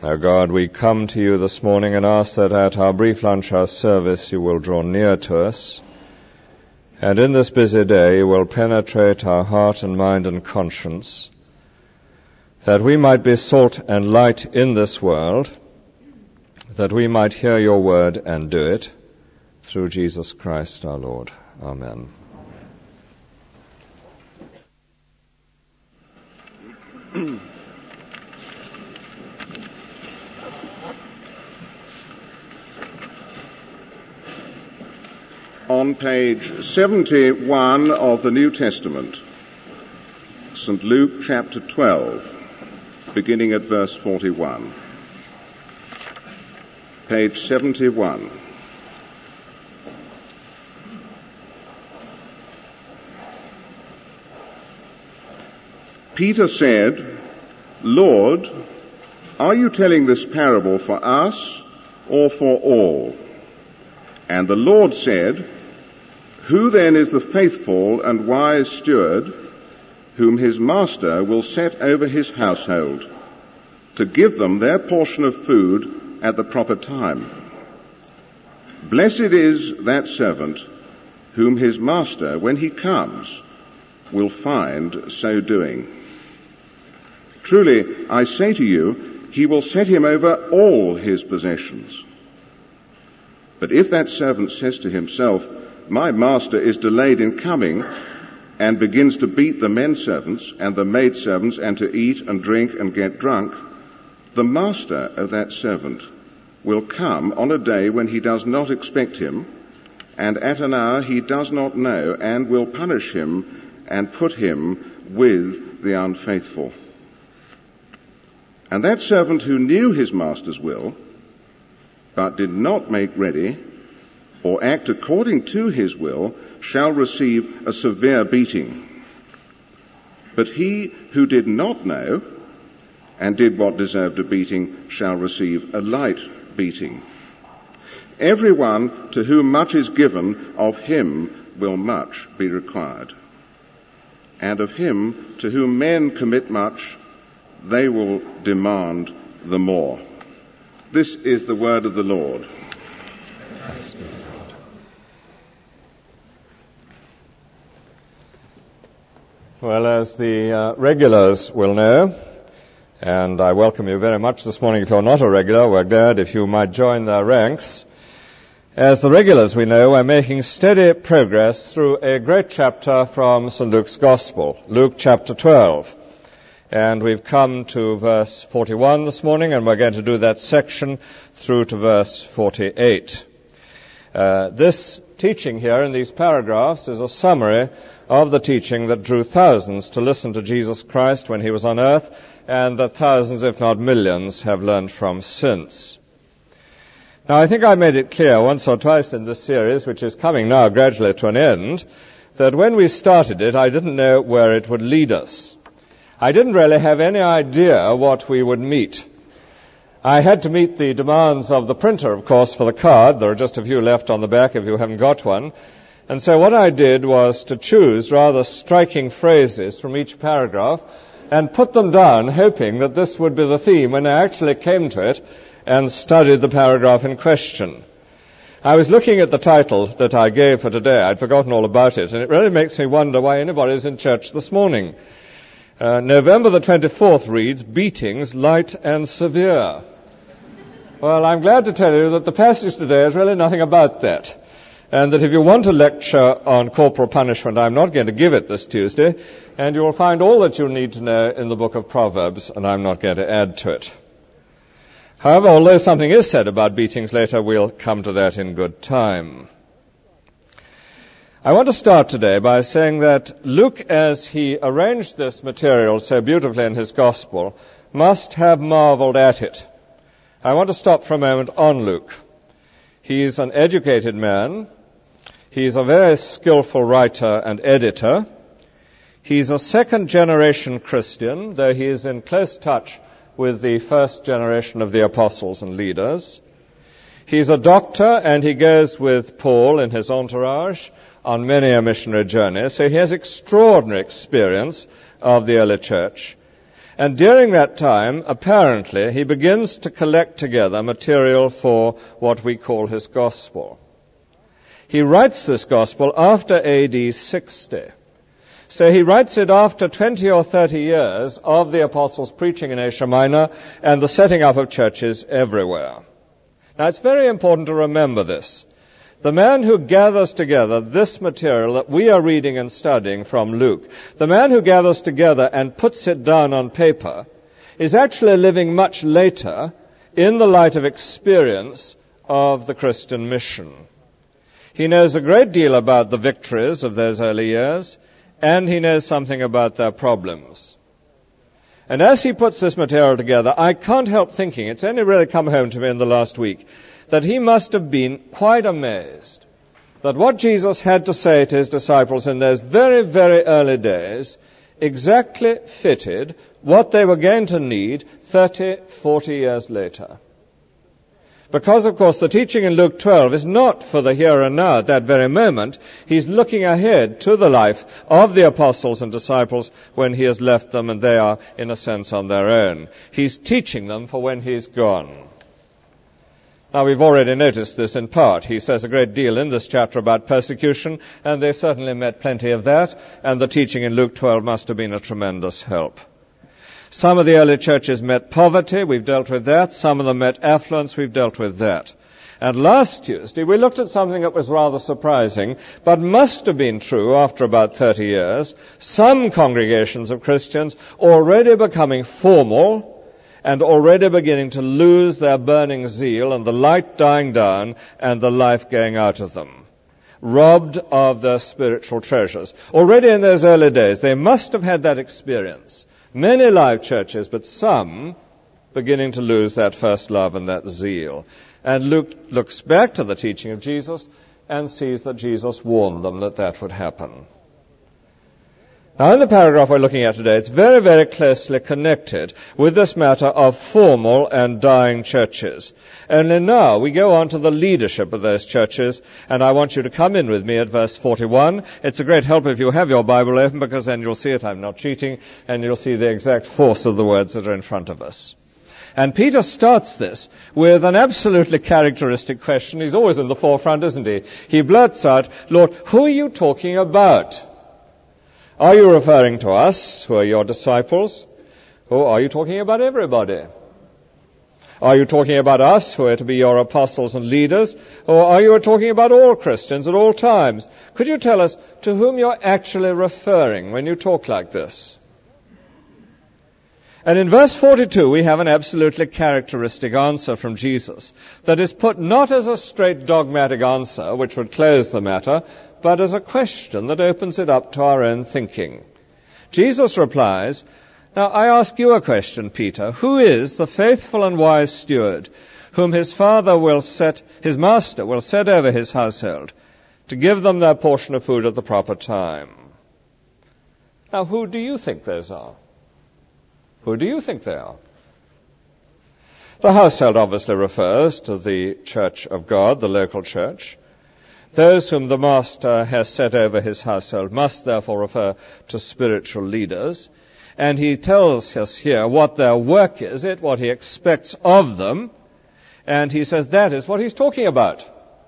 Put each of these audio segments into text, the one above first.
Now, God, we come to you this morning and ask that at our brief lunch hour service you will draw near to us, and in this busy day you will penetrate our heart and mind and conscience, that we might be salt and light in this world, that we might hear your word and do it, through Jesus Christ our Lord. Amen. On page 71 of the New Testament, St. Luke chapter 12, beginning at verse 41. Page 71. Peter said, "Lord, are you telling this parable for us or for all?" And the Lord said, "Who then is the faithful and wise steward whom his master will set over his household to give them their portion of food at the proper time? Blessed is that servant whom his master, when he comes, will find so doing. Truly, I say to you, he will set him over all his possessions. But if that servant says to himself, 'My master is delayed in coming,' and begins to beat the men servants and the maid servants and to eat and drink and get drunk, the master of that servant will come on a day when he does not expect him, and at an hour he does not know, and will punish him and put him with the unfaithful. And that servant who knew his master's will, but did not make ready or act according to his will, shall receive a severe beating. But he who did not know and did what deserved a beating shall receive a light beating. Everyone to whom much is given, of him will much be required. And of him to whom men commit much, they will demand the more." This is the word of the Lord. Thanks be to God. Well, as the regulars will know, and I welcome you very much this morning. If you're not a regular, we're glad if you might join their ranks. As the regulars we know, we're making steady progress through a great chapter from St. Luke's Gospel, Luke chapter 12. And we've come to verse 41 this morning, and we're going to do that section through to verse 48. This teaching here in these paragraphs is a summary of the teaching that drew thousands to listen to Jesus Christ when he was on earth, and that thousands, if not millions, have learned from since. Now, I think I made it clear once or twice in this series, which is coming now gradually to an end, that when we started it, I didn't know where it would lead us. I didn't really have any idea what we would meet. I had to meet the demands of the printer, of course, for the card. There are just a few left on the back if you haven't got one. And so what I did was to choose rather striking phrases from each paragraph and put them down, hoping that this would be the theme when I actually came to it and studied the paragraph in question. I was looking at the title that I gave for today. I'd forgotten all about it, and it really makes me wonder why anybody's in church this morning. November the 24th reads, "Beatings Light and Severe." Well, I'm glad to tell you that the passage today is really nothing about that. And that if you want a lecture on corporal punishment, I'm not going to give it this Tuesday, and you will find all that you need to know in the book of Proverbs, and I'm not going to add to it. However, although something is said about beatings later, we'll come to that in good time. I want to start today by saying that Luke, as he arranged this material so beautifully in his Gospel, must have marveled at it. I want to stop for a moment on Luke. He's an educated man. He's a very skillful writer and editor. He's a second-generation Christian, though he is in close touch with the first generation of the apostles and leaders. He's a doctor, and he goes with Paul in his entourage on many a missionary journey, so he has extraordinary experience of the early church. And during that time, apparently, he begins to collect together material for what we call his gospel. He writes this gospel after AD 60. So he writes it after 20 or 30 years of the apostles preaching in Asia Minor and the setting up of churches everywhere. Now, it's very important to remember this. The man who gathers together this material that we are reading and studying from Luke, the man who gathers together and puts it down on paper, is actually living much later in the light of experience of the Christian mission. He knows a great deal about the victories of those early years, and he knows something about their problems. And as he puts this material together, I can't help thinking, it's only really come home to me in the last week, that he must have been quite amazed that what Jesus had to say to his disciples in those very, very early days exactly fitted what they were going to need 30, 40 years later. Because, of course, the teaching in Luke 12 is not for the here and now at that very moment. He's looking ahead to the life of the apostles and disciples when he has left them and they are, in a sense, on their own. He's teaching them for when he's gone. Now, we've already noticed this in part. He says a great deal in this chapter about persecution, and they certainly met plenty of that, and the teaching in Luke 12 must have been a tremendous help. Some of the early churches met poverty, we've dealt with that. Some of them met affluence, we've dealt with that. And last Tuesday, we looked at something that was rather surprising, but must have been true after about 30 years. Some congregations of Christians already becoming formal, and already beginning to lose their burning zeal and the light dying down and the life going out of them, robbed of their spiritual treasures. Already in those early days, they must have had that experience. Many live churches, but some beginning to lose that first love and that zeal. And Luke looks back to the teaching of Jesus and sees that Jesus warned them that that would happen. Now, in the paragraph we're looking at today, it's very, very closely connected with this matter of formal and dying churches. Only now we go on to the leadership of those churches, and I want you to come in with me at verse 41. It's a great help if you have your Bible open, because then you'll see it. I'm not cheating, and you'll see the exact force of the words that are in front of us. And Peter starts this with an absolutely characteristic question. He's always in the forefront, isn't he? He blurts out, "Lord, who are you talking about? Are you referring to us, who are your disciples, or are you talking about everybody? Are you talking about us, who are to be your apostles and leaders, or are you talking about all Christians at all times? Could you tell us to whom you're actually referring when you talk like this?" And in verse 42, we have an absolutely characteristic answer from Jesus that is put not as a straight dogmatic answer, which would close the matter, but as a question that opens it up to our own thinking. Jesus replies, "Now I ask you a question, Peter. Who is the faithful and wise steward whom his master will set over his household to give them their portion of food at the proper time?" Now, who do you think those are? Who do you think they are? The household obviously refers to the church of God, the local church. Those whom the master has set over his household must therefore refer to spiritual leaders. And he tells us here what their work is, what he expects of them. And he says that is what he's talking about.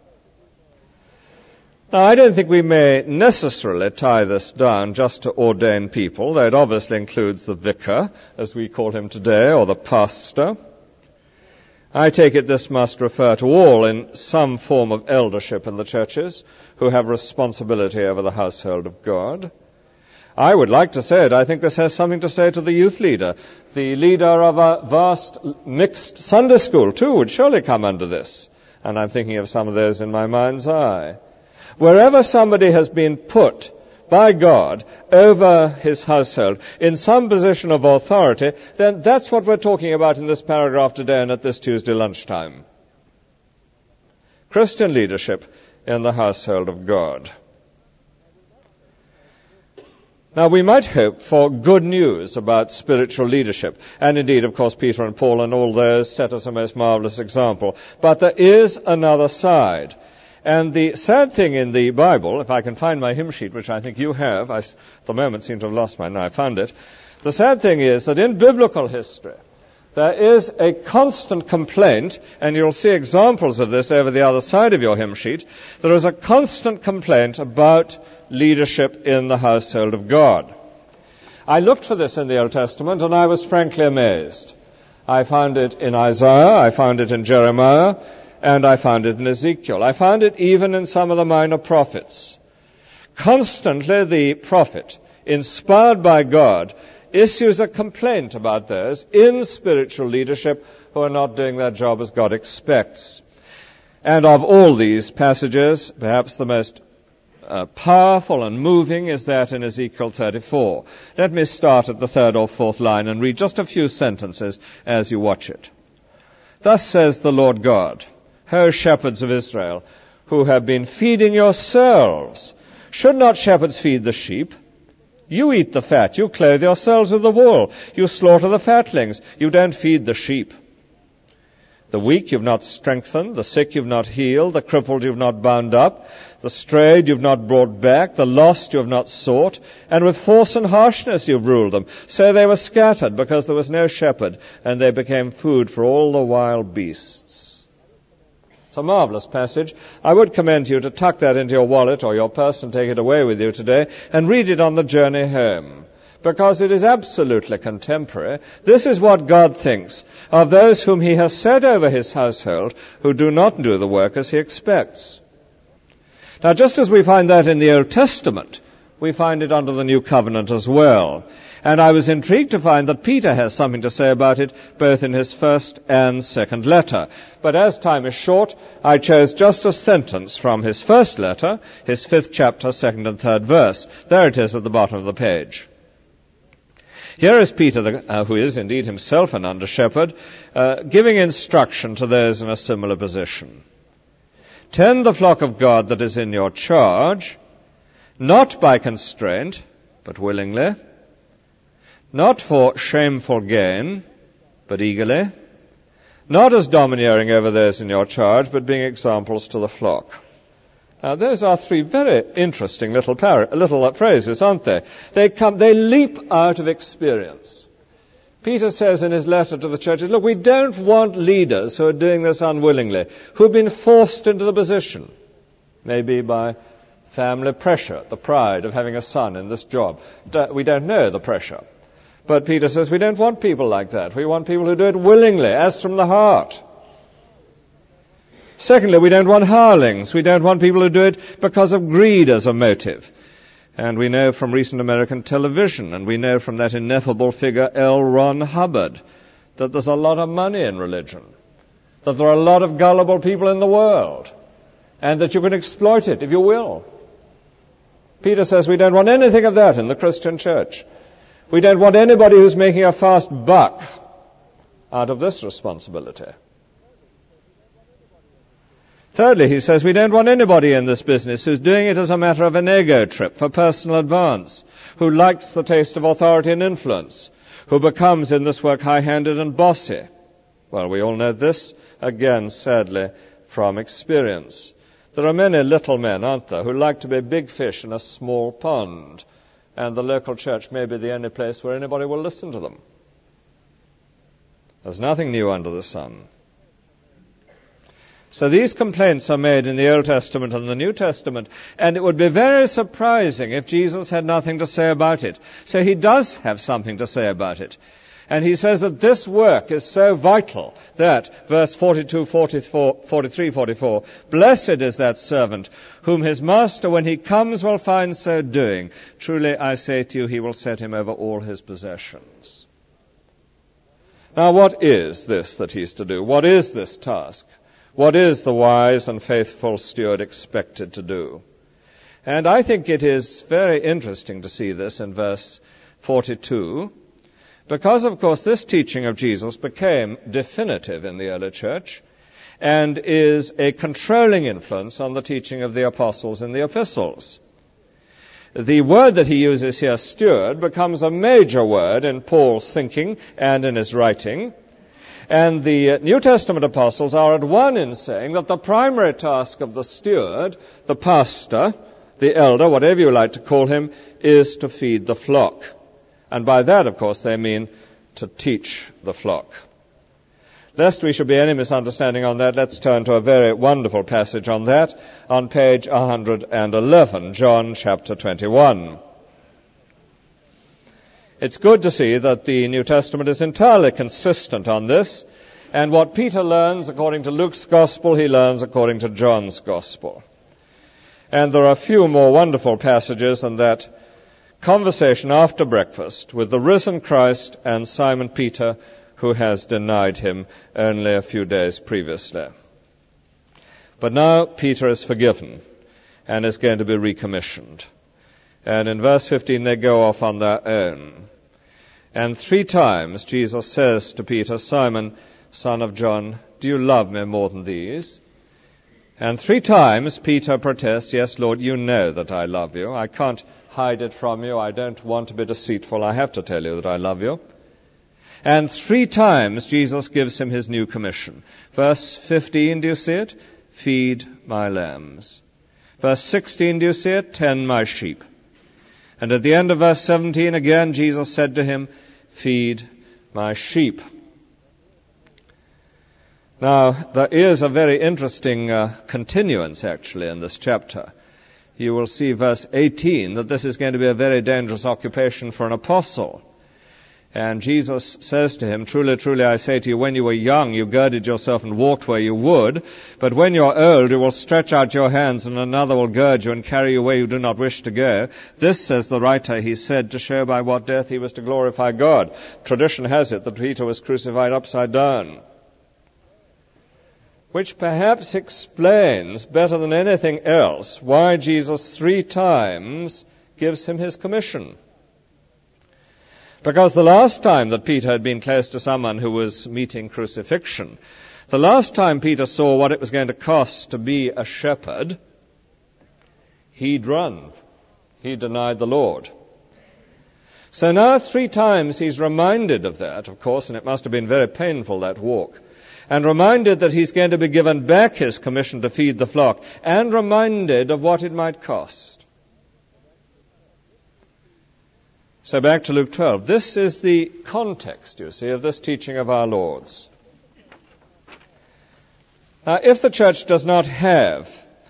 Now, I don't think we may necessarily tie this down just to ordained people, though it obviously includes the vicar, as we call him today, or the pastor. I take it this must refer to all in some form of eldership in the churches who have responsibility over the household of God. I would like to say it. I think this has something to say to the youth leader. The leader of a vast mixed Sunday school, too, would surely come under this. And I'm thinking of some of those in my mind's eye. Wherever somebody has been put by God over his household in some position of authority, then that's what we're talking about in this paragraph today and at this Tuesday lunchtime. Christian leadership in the household of God. Now, we might hope for good news about spiritual leadership. And indeed, of course, Peter and Paul and all those set us a most marvelous example. But there is another side. And the sad thing in the Bible, if I can find my hymn sheet, which I think you have, I at the moment seem to have lost mine, now I found it. The sad thing is that in biblical history, there is a constant complaint, and you'll see examples of this over the other side of your hymn sheet. There is a constant complaint about leadership in the household of God. I looked for this in the Old Testament, and I was frankly amazed. I found it in Isaiah, I found it in Jeremiah, and I found it in Ezekiel. I found it even in some of the minor prophets. Constantly the prophet, inspired by God, issues a complaint about those in spiritual leadership who are not doing their job as God expects. And of all these passages, perhaps the most powerful and moving is that in Ezekiel 34. Let me start at the third or fourth line and read just a few sentences as you watch it. Thus says the Lord God, O shepherds of Israel, who have been feeding yourselves, should not shepherds feed the sheep? You eat the fat, you clothe yourselves with the wool, you slaughter the fatlings, you don't feed the sheep. The weak you've not strengthened, the sick you've not healed, the crippled you've not bound up, the strayed you've not brought back, the lost you have not sought, and with force and harshness you've ruled them. So they were scattered because there was no shepherd, and they became food for all the wild beasts. It's a marvelous passage. I would commend you to tuck that into your wallet or your purse and take it away with you today and read it on the journey home, because it is absolutely contemporary. This is what God thinks of those whom he has set over his household who do not do the work as he expects. Now, just as we find that in the Old Testament, we find it under the New Covenant as well. And I was intrigued to find that Peter has something to say about it, both in his first and second letter. But as time is short, I chose just a sentence from his first letter, his 5th chapter, 2nd and 3rd verse. There it is at the bottom of the page. Here is Peter, who is indeed himself an under-shepherd, giving instruction to those in a similar position. Tend the flock of God that is in your charge, not by constraint, but willingly, not for shameful gain, but eagerly, not as domineering over those in your charge, but being examples to the flock. Now, those are three very interesting little phrases, aren't they? They leap out of experience. Peter says in his letter to the churches, look, we don't want leaders who are doing this unwillingly, who have been forced into the position, maybe by family pressure, the pride of having a son in this job. We don't know the pressure. But Peter says we don't want people like that. We want people who do it willingly, as from the heart. Secondly, we don't want hirelings. We don't want people who do it because of greed as a motive. And we know from recent American television, and we know from that ineffable figure L. Ron Hubbard, that there's a lot of money in religion, that there are a lot of gullible people in the world, and that you can exploit it if you will. Peter says we don't want anything of that in the Christian church. We don't want anybody who's making a fast buck out of this responsibility. Thirdly, he says we don't want anybody in this business who's doing it as a matter of an ego trip for personal advance, who likes the taste of authority and influence, who becomes in this work high-handed and bossy. Well, we all know this, again, sadly, from experience. There are many little men, aren't there, who like to be big fish in a small pond, and the local church may be the only place where anybody will listen to them. There's nothing new under the sun. So these complaints are made in the Old Testament and the New Testament, and it would be very surprising if Jesus had nothing to say about it. So he does have something to say about it. And he says that this work is so vital that, verse 42, 44, 43, 44, blessed is that servant whom his master, when he comes, will find so doing. Truly, I say to you, he will set him over all his possessions. Now, what is this that he's to do? What is this task? What is the wise and faithful steward expected to do? And I think it is very interesting to see this in verse 42, because, of course, this teaching of Jesus became definitive in the early church and is a controlling influence on the teaching of the apostles in the epistles. The word that he uses here, steward, becomes a major word in Paul's thinking and in his writing. And the New Testament apostles are at one in saying that the primary task of the steward, the pastor, the elder, whatever you like to call him, is to feed the flock. And by that, of course, they mean to teach the flock. Lest we should be any misunderstanding on that, let's turn to a very wonderful passage on that on page 111, John chapter 21. It's good to see that the New Testament is entirely consistent on this, and what Peter learns according to Luke's Gospel, he learns according to John's Gospel. And there are a few more wonderful passages in that conversation after breakfast with the risen Christ and Simon Peter, who has denied him only a few days previously. But now Peter is forgiven and is going to be recommissioned. And in verse 15 they go off on their own. And 3 times Jesus says to Peter, Simon, son of John, do you love me more than these? And 3 times Peter protests, yes, Lord, you know that I love you. I can't hide it from you. I don't want to be deceitful. I have to tell you that I love you. And 3 times Jesus gives him his new commission. Verse 15, do you see it? Feed my lambs. Verse 16, do you see it? Tend my sheep. And at the end of verse 17, again, Jesus said to him, feed my sheep. Now, there is a very interesting continuance, actually, in this chapter. You will see verse 18 that this is going to be a very dangerous occupation for an apostle. And Jesus says to him, truly, truly, I say to you, when you were young, you girded yourself and walked where you would. But when you're old, you will stretch out your hands, and another will gird you and carry you where you do not wish to go. This, says the writer, he said, to show by what death he was to glorify God. Tradition has it that Peter was crucified upside down, which perhaps explains better than anything else why Jesus 3 times gives him his commission. Because the last time that Peter had been close to someone who was meeting crucifixion, the last time Peter saw what it was going to cost to be a shepherd, he'd run. He denied the Lord. So now 3 times he's reminded of that, of course, and it must have been very painful, that walk, and reminded that he's going to be given back his commission to feed the flock, and reminded of what it might cost. So back to Luke 12. This is the context, you see, of this teaching of our Lord's. Now, if the church does not have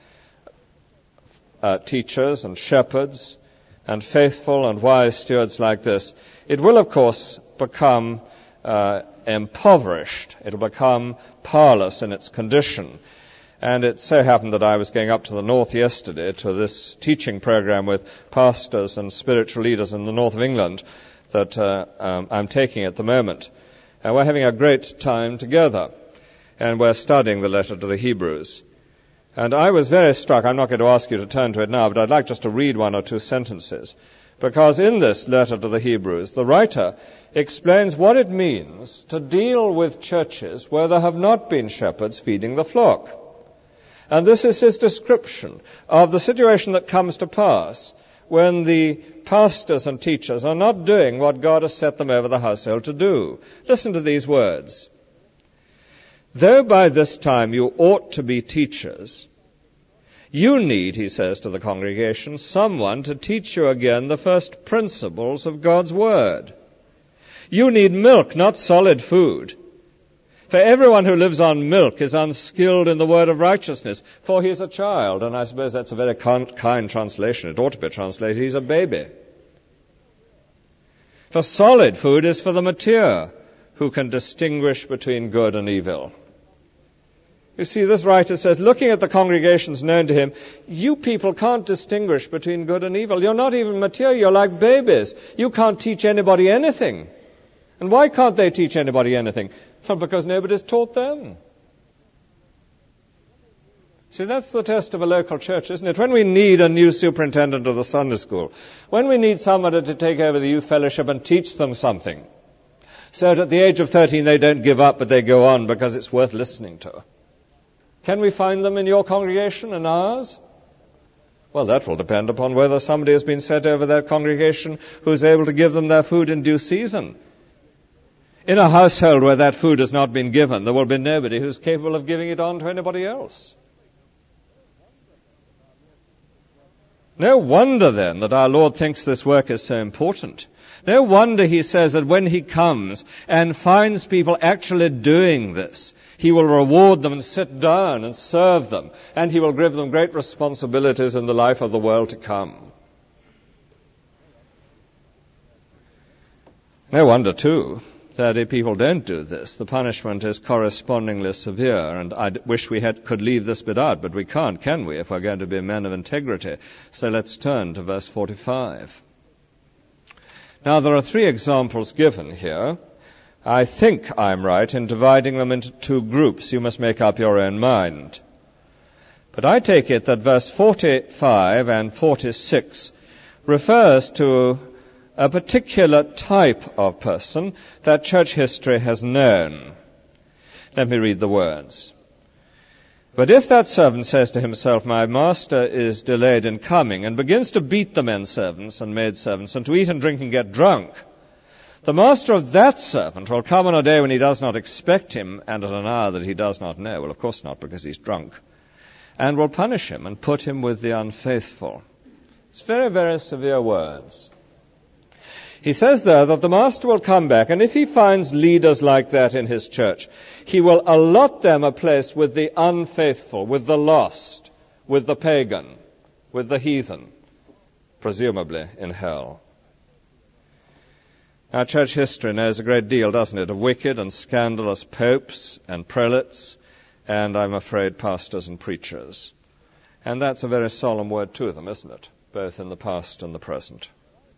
teachers and shepherds and faithful and wise stewards like this, it will, of course, become impoverished. It will become parlous in its condition. And it so happened that I was going up to the north yesterday to this teaching program with pastors and spiritual leaders in the north of England that I'm taking at the moment. And we're having a great time together. And we're studying the letter to the Hebrews. And I was very struck. I'm not going to ask you to turn to it now, but I'd like just to read 1 or 2 sentences. Because in this letter to the Hebrews, the writer explains what it means to deal with churches where there have not been shepherds feeding the flock. And this is his description of the situation that comes to pass when the pastors and teachers are not doing what God has set them over the household to do. Listen to these words. Though by this time you ought to be teachers, you need, he says to the congregation, someone to teach you again the first principles of God's Word. You need milk, not solid food. For everyone who lives on milk is unskilled in the word of righteousness, for he is a child. And I suppose that's a very kind translation. It ought to be translated, he's a baby. For solid food is for the mature, who can distinguish between good and evil. You see, this writer says, looking at the congregations known to him, you people can't distinguish between good and evil. You're not even mature, you're like babies. You can't teach anybody anything. And why can't they teach anybody anything? Well, because nobody's taught them. See, that's the test of a local church, isn't it? When we need a new superintendent of the Sunday school, when we need somebody to take over the youth fellowship and teach them something, so that at the age of 13 they don't give up but they go on because it's worth listening to. Can we find them in your congregation and ours? Well, that will depend upon whether somebody has been set over that congregation who's able to give them their food in due season. In a household where that food has not been given, there will be nobody who's capable of giving it on to anybody else. No wonder, then, that our Lord thinks this work is so important. No wonder he says that when he comes and finds people actually doing this, he will reward them and sit down and serve them, and he will give them great responsibilities in the life of the world to come. No wonder, too, that if people don't do this, the punishment is correspondingly severe. And I wish we could leave this bit out, but we can't, can we, if we're going to be men of integrity? So let's turn to verse 45. Now, there are 3 examples given here. I think I'm right in dividing them into 2 groups. You must make up your own mind. But I take it that verse 45 and 46 refers to a particular type of person that church history has known. Let me read the words. But if that servant says to himself, my master is delayed in coming, and begins to beat the men servants and maid servants, and to eat and drink and get drunk, the master of that servant will come on a day when he does not expect him, and at an hour that he does not know. Well, of course not, because he's drunk. And will punish him and put him with the unfaithful. It's very, very severe words. He says there that the master will come back, and if he finds leaders like that in his church, he will allot them a place with the unfaithful, with the lost, with the pagan, with the heathen, presumably in hell. Our church history knows a great deal, doesn't it, of wicked and scandalous popes and prelates, and I'm afraid pastors and preachers. And that's a very solemn word to them, isn't it, both in the past and the present.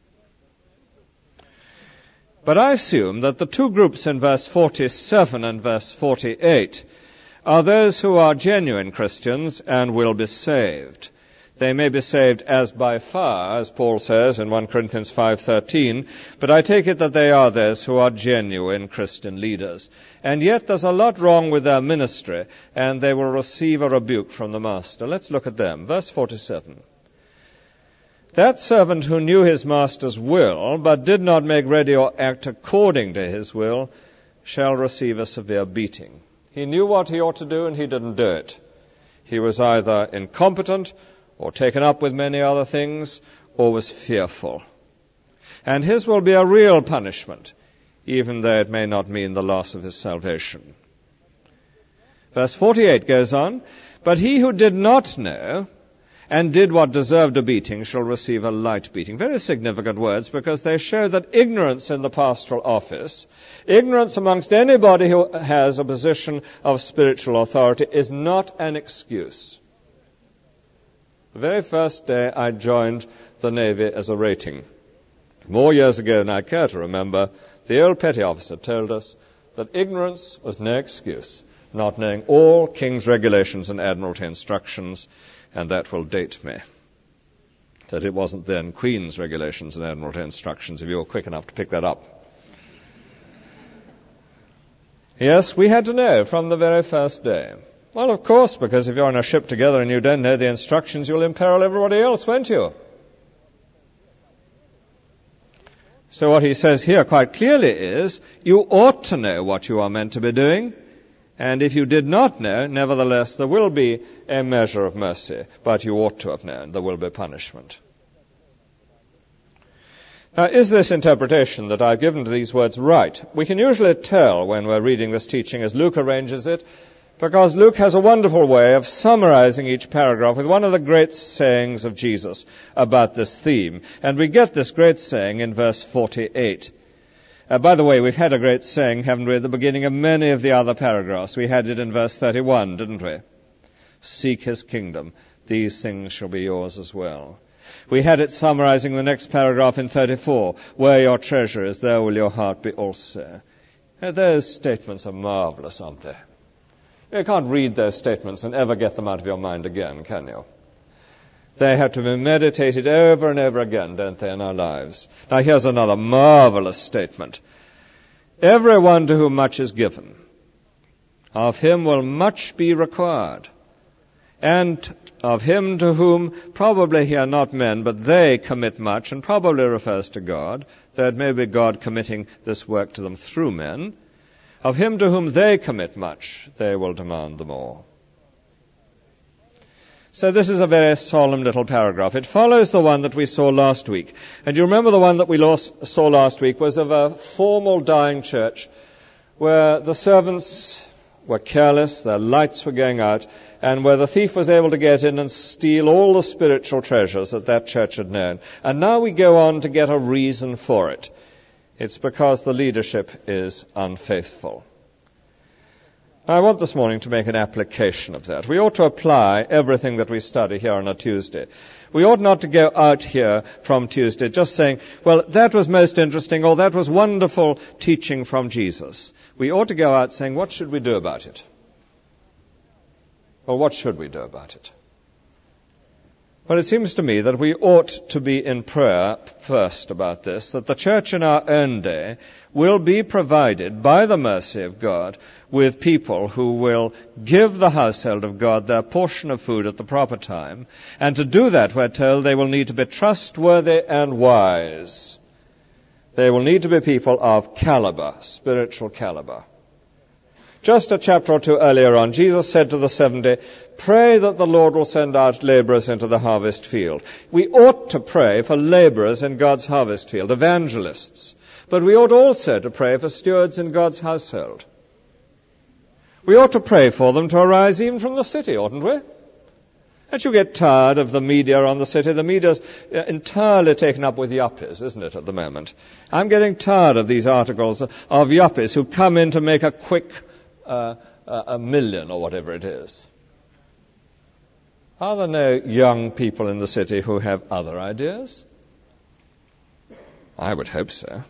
But I assume that the 2 groups in verse 47 and verse 48 are those who are genuine Christians and will be saved. They may be saved as by far, as Paul says in 1 Corinthians 5:13, but I take it that they are those who are genuine Christian leaders. And yet there's a lot wrong with their ministry, and they will receive a rebuke from the master. Let's look at them. Verse 47. That servant who knew his master's will, but did not make ready or act according to his will, shall receive a severe beating. He knew what he ought to do, and he didn't do it. He was either incompetent, or taken up with many other things, or was fearful. And his will be a real punishment, even though it may not mean the loss of his salvation. Verse 48 goes on, but he who did not know and did what deserved a beating shall receive a light beating. Very significant words, because they show that ignorance in the pastoral office, ignorance amongst anybody who has a position of spiritual authority, is not an excuse. The very first day I joined the Navy as a rating, more years ago than I care to remember, the old petty officer told us that ignorance was no excuse, not knowing all King's regulations and Admiralty instructions, and that will date me. That it wasn't then Queen's regulations and Admiralty instructions, if you were quick enough to pick that up. Yes, we had to know from the very first day. Well, of course, because if you're on a ship together and you don't know the instructions, you'll imperil everybody else, won't you? So what he says here quite clearly is, you ought to know what you are meant to be doing, and if you did not know, nevertheless, there will be a measure of mercy, but you ought to have known there will be punishment. Now, is this interpretation that I've given to these words right? We can usually tell when we're reading this teaching as Luke arranges it, because Luke has a wonderful way of summarizing each paragraph with one of the great sayings of Jesus about this theme. And we get this great saying in verse 48. By the way, we've had a great saying, haven't we, at the beginning of many of the other paragraphs. We had it in verse 31, didn't we? Seek his kingdom. These things shall be yours as well. We had it summarizing the next paragraph in 34. Where your treasure is, there will your heart be also. Now, those statements are marvelous, aren't they? You can't read those statements and ever get them out of your mind again, can you? They have to be meditated over and over again, don't they, in our lives? Now, here's another marvelous statement. Everyone to whom much is given, of him will much be required. And of him to whom, probably here not men, but they commit much, and probably refers to God, though it may be God committing this work to them through men, of him to whom they commit much, they will demand the more. So this is a very solemn little paragraph. It follows the one that we saw last week. And you remember the one that we saw last week was of a formal dying church where the servants were careless, their lights were going out, and where the thief was able to get in and steal all the spiritual treasures that that church had known. And now we go on to get a reason for it. It's because the leadership is unfaithful. I want this morning to make an application of that. We ought to apply everything that we study here on a Tuesday. We ought not to go out here from Tuesday just saying, well, that was most interesting, or that was wonderful teaching from Jesus. We ought to go out saying, what should we do about it? Well, what should we do about it? Well, it seems to me that we ought to be in prayer first about this, that the church in our own day will be provided by the mercy of God with people who will give the household of God their portion of food at the proper time. And to do that, we're told, they will need to be trustworthy and wise. They will need to be people of caliber, spiritual caliber. Just a chapter or two earlier on, Jesus said to the 70, pray that the Lord will send out laborers into the harvest field. We ought to pray for laborers in God's harvest field, evangelists. But we ought also to pray for stewards in God's household. We ought to pray for them to arise even from the city, oughtn't we? Don't you get tired of the media on the city? The media's entirely taken up with yuppies, isn't it, at the moment? I'm getting tired of these articles of yuppies who come in to make a quick $1 million or whatever it is. Are there no young people in the city who have other ideas? I would hope so.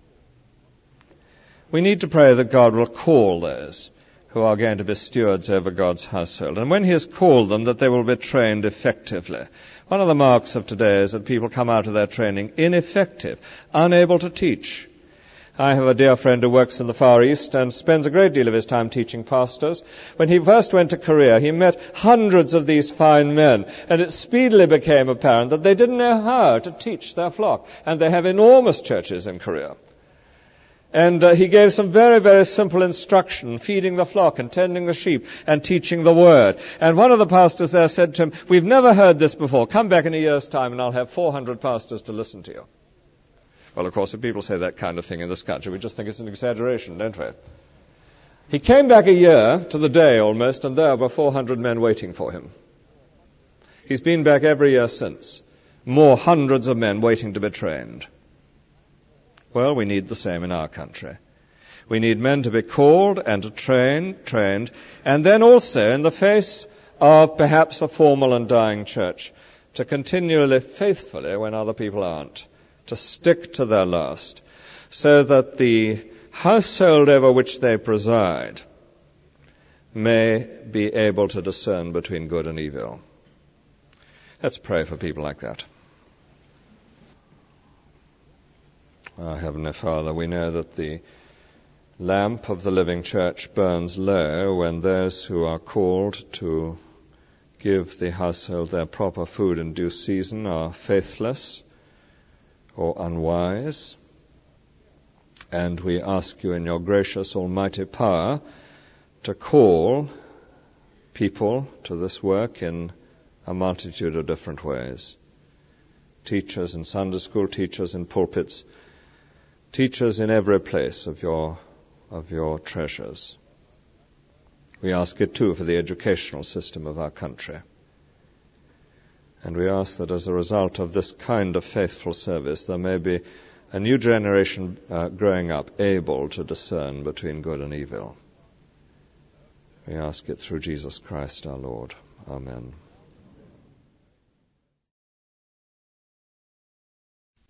We need to pray that God will call those who are going to be stewards over God's household. And when he has called them, that they will be trained effectively. One of the marks of today is that people come out of their training ineffective, unable to teach. I have a dear friend who works in the Far East and spends a great deal of his time teaching pastors. When he first went to Korea, he met hundreds of these fine men, and it speedily became apparent that they didn't know how to teach their flock. And they have enormous churches in Korea. And he gave some very, very simple instruction, feeding the flock and tending the sheep and teaching the word. And one of the pastors there said to him, we've never heard this before. Come back in a year's time and I'll have 400 pastors to listen to you. Well, of course, if people say that kind of thing in this country, we just think it's an exaggeration, don't we? He came back a year, to the day almost, and there were 400 men waiting for him. He's been back every year since. More hundreds of men waiting to be trained. Well, we need the same in our country. We need men to be called and to trained, and then also, in the face of perhaps a formal and dying church, to continually faithfully, when other people aren't, to stick to their last, so that the household over which they preside may be able to discern between good and evil. Let's pray for people like that. Our Heavenly Father, we know that the lamp of the living church burns low when those who are called to give the household their proper food in due season are faithless or unwise. And we ask you in your gracious almighty power to call people to this work in a multitude of different ways. Teachers in Sunday school, teachers in pulpits, teachers in every place of your treasures. We ask it too for the educational system of our country. And we ask that as a result of this kind of faithful service, there may be a new generation growing up able to discern between good and evil. We ask it through Jesus Christ our Lord. Amen.